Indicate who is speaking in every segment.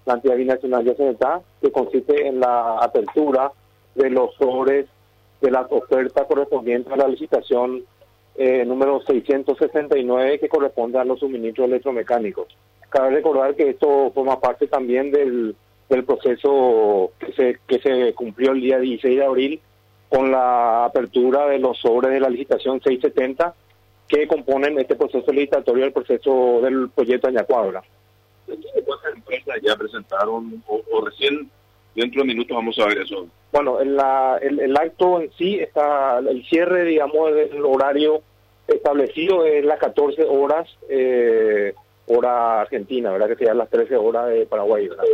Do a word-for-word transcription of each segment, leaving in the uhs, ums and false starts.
Speaker 1: la entidad binacional de Senetá, que consiste en la apertura de los sobres de las ofertas correspondientes a la licitación eh, número seiscientos sesenta y nueve, que corresponde a los suministros electromecánicos. Cabe recordar que esto forma parte también del, del proceso que se, que se cumplió el día dieciséis de abril con la apertura de los sobres de la licitación seiscientos setenta, que componen este proceso licitatorio, el proceso del proyecto Añacuadra.
Speaker 2: ¿Cuántas empresas ya presentaron o, o recién dentro de minutos vamos a ver eso?
Speaker 1: Bueno, en la, el, el acto en sí está, el cierre, digamos, del horario establecido es las catorce horas, eh, hora argentina, ¿verdad? Que serían las trece horas de Paraguay, ¿verdad?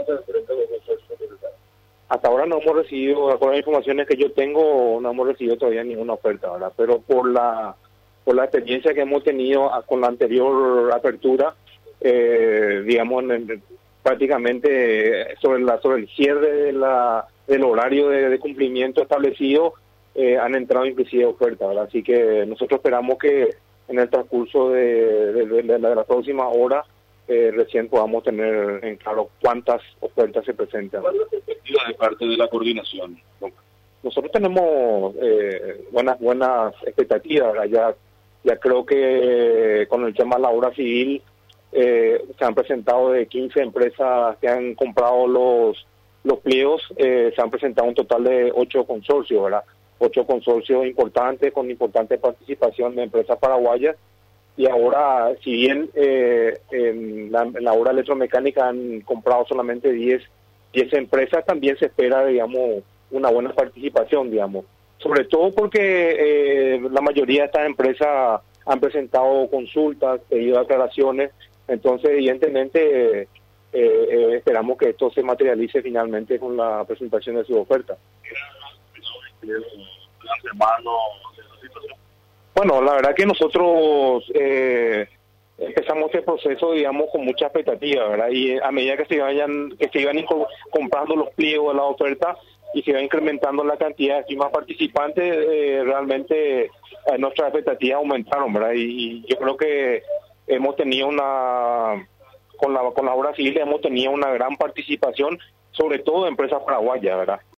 Speaker 1: Hasta ahora no hemos recibido, de acuerdo a las informaciones que yo tengo, no hemos recibido todavía ninguna oferta, ¿verdad? Pero por la por la experiencia que hemos tenido con la anterior apertura, eh, digamos, en, en, prácticamente sobre la sobre el cierre de la del horario de, de cumplimiento establecido, eh, han entrado inclusive ofertas, ¿verdad? Así que nosotros esperamos que en el transcurso de, de, de, de la, de la próxima hora eh, recién podamos tener en claro cuántas ofertas se presentan.
Speaker 2: ¿Cuál es la perspectiva de parte de la coordinación?
Speaker 1: Nosotros tenemos eh, buenas buenas expectativas, ¿verdad? Ya, ya creo que con el tema de la obra civil eh, se han presentado de quince empresas que han comprado los los pliegos, eh, se han presentado un total de ocho consorcios, ¿verdad? Ocho consorcios importantes con importante participación de empresas paraguayas. Y ahora, si bien eh, en, la, en la obra electromecánica han comprado solamente diez empresas, también se espera, digamos, una buena participación, digamos. Sobre todo porque eh, la mayoría de estas empresas han presentado consultas, pedido aclaraciones, entonces evidentemente eh, eh, esperamos que esto se materialice finalmente con la presentación de su oferta. Bueno, la verdad que nosotros eh, empezamos este proceso, digamos, con mucha expectativa, ¿verdad? Y a medida que se vayan, que se iban comprando los pliegos de la oferta y se va incrementando la cantidad de más participantes, eh, realmente eh, nuestras expectativas aumentaron, ¿verdad? Y, y yo creo que hemos tenido una, con la con la obra civil hemos tenido una gran participación, sobre todo de empresas paraguayas, ¿verdad?